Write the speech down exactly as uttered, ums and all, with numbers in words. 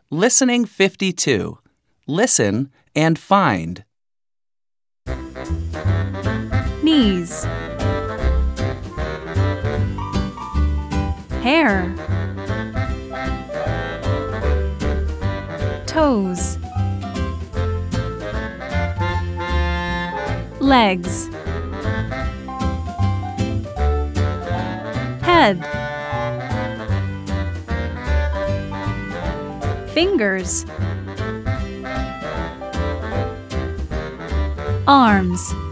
Listening fifty-two. Listen and find. Knees, hair, toes, legs, head, fingers, arms,